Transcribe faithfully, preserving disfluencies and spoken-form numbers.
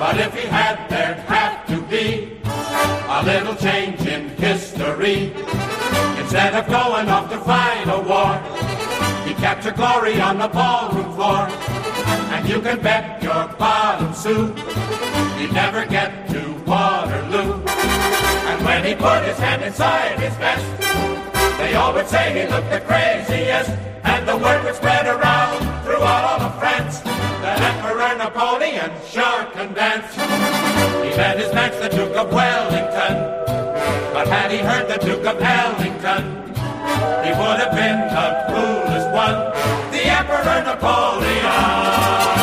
But if he had, there'd have to be a little change in history. Instead of going off to fight a war, he captured glory on the ballroom floor. And you can bet your bottom sou he'd never get to Waterloo. And when he put his hand inside his vest, they all would say he looked the craziest. And the word would spread around throughout all of France that Emperor Napoleon sure can dance. He led his match the Duke of Wellington, but had he heard the Duke of Ellington, he would have been the coolest one, the Emperor Napoleon.